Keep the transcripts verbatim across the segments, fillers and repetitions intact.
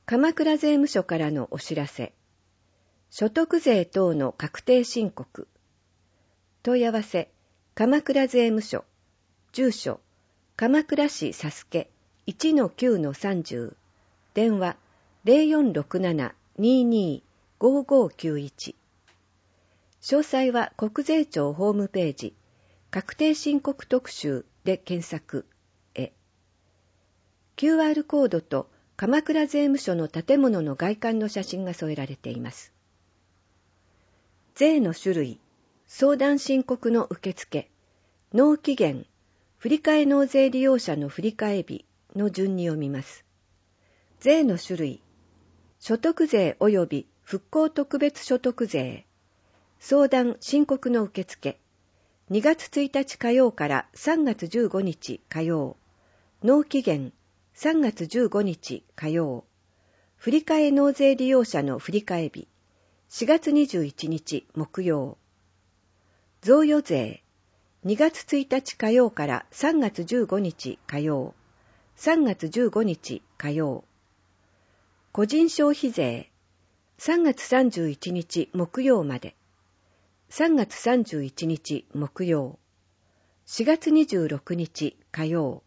鎌倉税務署からのお知らせ。所得税等の確定申告。問い合わせ、鎌倉税務署。住所、鎌倉市佐助 いちのきゅうのさんじゅう。電話、ゼロよんろくなな にーにー ごーごーきゅういち。詳細は国税庁ホームページ、確定申告特集で検索へ。キューアール コードと鎌倉税務署の建物の外観の写真が添えられています。税の種類、相談申告の受付、納期限、振替納税利用者の振替日の順に読みます。税の種類、所得税及び復興特別所得税、相談申告の受付、にがつついたち火曜からさんがつじゅうごにち火曜、納期限さんがつじゅうごにち火曜、振替納税利用者の振替日、しがつにじゅういちにち木曜、贈与税、にがつついたち火曜からさんがつじゅうごにち火曜、さんがつじゅうごにち火曜、個人消費税、さんがつさんじゅういちにち木曜まで、さんがつさんじゅういちにち木曜、しがつにじゅうろくにち火曜。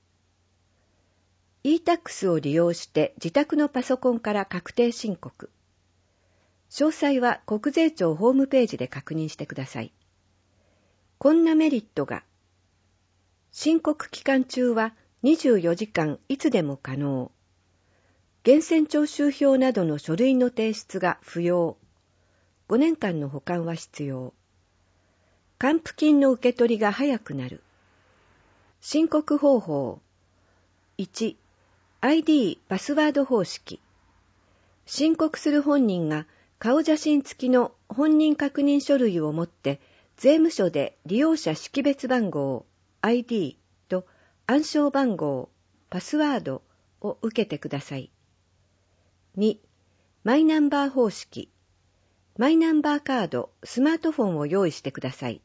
イータックス を利用して自宅のパソコンから確定申告。詳細は国税庁ホームページで確認してください。こんなメリットが。申告期間中はにじゅうよじかんいつでも可能。源泉徴収票などの書類の提出が不要。ごねんかんの保管は必要。還付金の受け取りが早くなる。申告方法。いち、アイディー パスワード方式。申告する本人が顔写真付きの本人確認書類を持って税務署で利用者識別番号 アイディー と暗証番号パスワードを受けてください。に、マイナンバー方式。マイナンバーカード、スマートフォンを用意してください。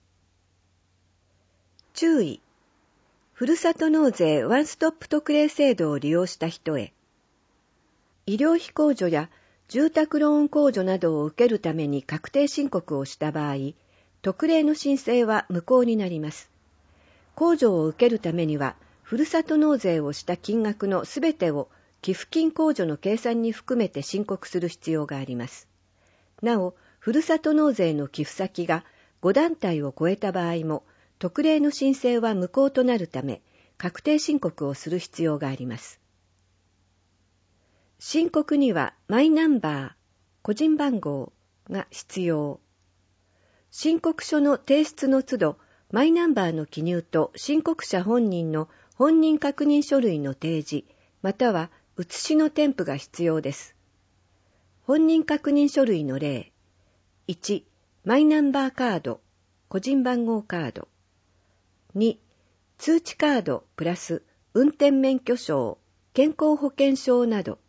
注意。ふるさと納税ワンストップ特例制度を利用した人へ。医療費控除や住宅ローン控除などを受けるために確定申告をした場合、特例の申請は無効になります。控除を受けるためには、ふるさと納税をした金額のすべてを寄付金控除の計算に含めて申告する必要があります。なお、ふるさと納税の寄付先がごだんたいを超えた場合も、特例の申請は無効となるため、確定申告をする必要があります。申告にはマイナンバー、個人番号が必要。申告書の提出の都度、マイナンバーの記入と申告者本人の本人確認書類の提示、または写しの添付が必要です。本人確認書類の例。いち、マイナンバーカード、個人番号カード。に、通知カードプラス運転免許証、健康保険証など。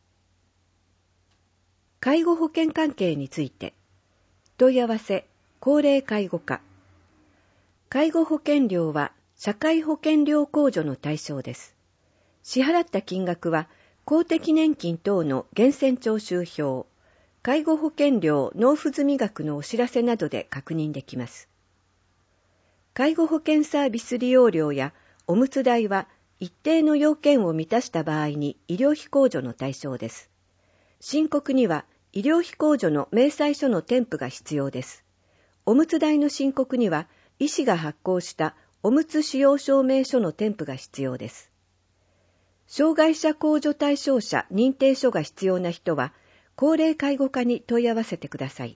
介護保険関係について。問い合わせ、高齢介護課。介護保険料は社会保険料控除の対象です。支払った金額は公的年金等の源泉徴収票、介護保険料納付済額のお知らせなどで確認できます。介護保険サービス利用料やおむつ代は一定の要件を満たした場合に医療費控除の対象です。申告には医療費控除の明細書の添付が必要です。おむつ代の申告には医師が発行したおむつ使用証明書の添付が必要です。障害者控除対象者認定書が必要な人は高齢介護課に問い合わせてください。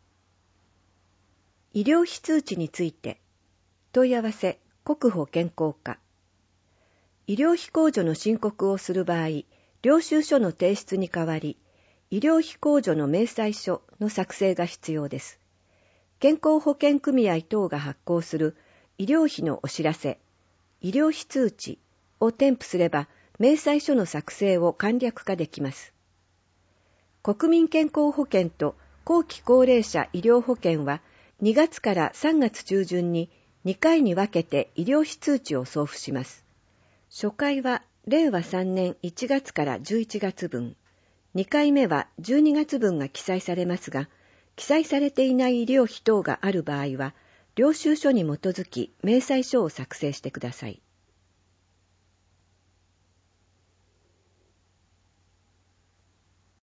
医療費通知について。問い合わせ、国保健康課。医療費控除の申告をする場合、領収書の提出に代わり、医療費控除の明細書の作成が必要です。健康保険組合等が発行する医療費のお知らせ、医療費通知を添付すれば、明細書の作成を簡略化できます。国民健康保険と後期高齢者医療保険は、にがつからさんがつちゅうじゅんににかいに分けて医療費通知を送付します。初回はれいわさんねんいちがつからじゅういちがつぶん、 にかいめはじゅうにがつぶんが記載されますが、記載されていない医療費等がある場合は、領収書に基づき明細書を作成してください。